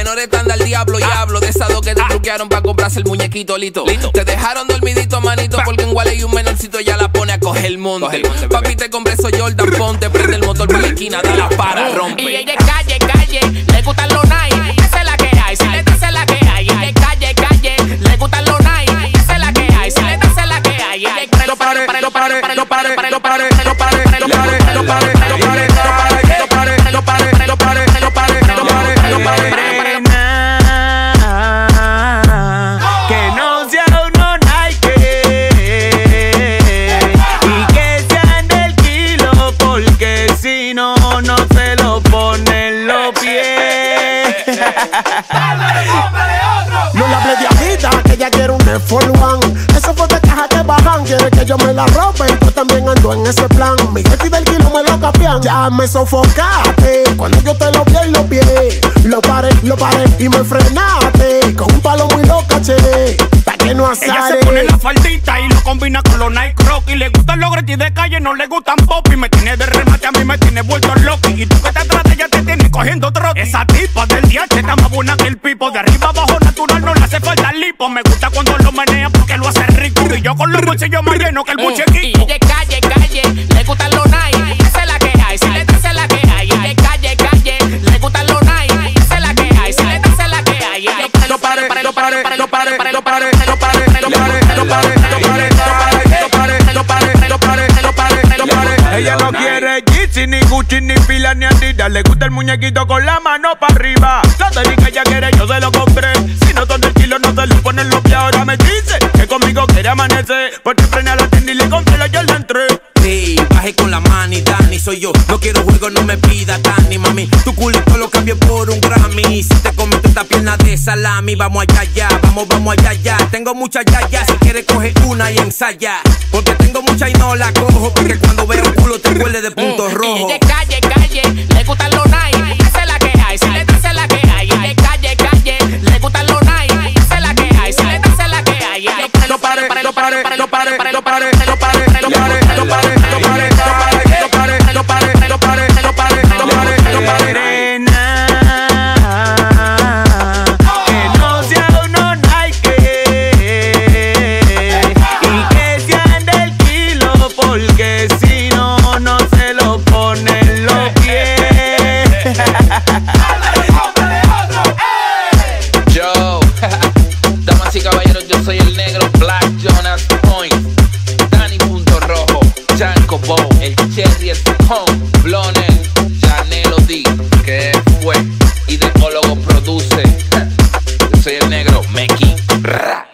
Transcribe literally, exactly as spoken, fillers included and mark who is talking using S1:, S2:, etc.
S1: menores están al diablo y hablo de esas dos que te truquearon para comprarse el muñequito lito. Lito. Te dejaron dormidito, manito, porque en Guale y un menorcito ya la pone a coger el monte. Coge el monte Papi, te compré esos Jordan, ponte, prende el motor por la esquina, da la para, rompe.
S2: Y ella es calle, calle, le gustan los nights, esa es la que hay, si le dice la que hay. Ella es calle, calle, le gustan los nights, esa es la que hay, si le dice la que hay.
S3: Lo pare, lo pare, lo pare, lo pare, lo pare, lo pare, lo pare, lo pare, lo pare, lo pare, lo pare, lo pare, lo pare, lo pare, lo pare.
S4: Que no sea uno Nike y que sean del kilo, porque si no, no se lo ponen los pies.
S5: No la hablé de agita, que ella quiere un Air Force One. Eso fue de caja que bajan, quiere que yo me la robe y yo también ando en ese plan. Mi gente del kilo me lo capian, ya me sofocaste cuando yo te lo vi y lo vi. Lo paré, lo paré y me frenaste con un palo muy loco, caché, pa' que no asare.
S4: Ella se pone la faldita y lo combina con los Nike Crocs. Y le gustan los gretis de calle, no le gustan pop. Y me tiene de remate, a mí me tiene vuelto loco. Y tú que te tratas ya te tienes cogiendo trote. Esa tipa del D H está más buena que el pipo. De arriba abajo natural, no le hace falta el lipo. Me gusta cuando lo menea porque lo hace rico. Y yo con los bolsillos más llenos que el muñequito.
S2: Y ella es calle, calle, le gustan los nights, esa es la que hay, si le dice la que hay. Ella es calle, calle, le gustan los nights, esa es la que hay, si le dice la que hay.
S3: Lo pare, lo pare, lo pare, lo pare, lo pare, lo pare, lo pare, lo pare, lo pare, lo pare, lo pare, lo pare, lo pare, lo pare.
S4: Ella no quiere Yeezy, ni Gucci, ni Fila, ni Adidas. Le gusta el muñequito con la mano para arriba. Lo tenis que ella quiere, yo se lo compré. Si no son del kilo, no se lo ponen los pies. Ahora me dice que conmigo quiere amanecer, porque frena la tienda y le compré la Jordan tres.
S1: Sí, bajé con la mani, Dani soy yo. No quiero juego, no me pida Dani, mami. Tu culito lo cambio por un Grammy. Si te comes esta pierna de salami, vamos allá, allá, vamos, vamos allá, allá. Tengo muchas ya, ya, si quieres coge una y ensaya. Porque tengo mucha y no la cojo, porque cuando veo un culo te huele de puntos rojos.
S2: Y ella es calle, calle, le gustan los nights, esa es la que hay, si le dice la que hay. Ella es calle, calle, le gustan los nights, esa es la que hay, si le dice la que hay.
S3: Lo pare, lo pare, lo pare, lo pare, lo pare, lo pare, lo pare, lo pare, lo pare, lo pare, lo pare, lo pare, lo pare, lo pare, lo pare.
S4: Que no sea uno Nike y que sean del kilo, porque si no, no se lo ponen los pies.
S1: Yo, damas y caballeros, yo soy el negro Black Jonas Point, Dani Punto Rojo, Janko Bow, el Cherry, el Con, Bloner, Janelo D, que fue, Ideólogo produce. Yo soy el negro Meki.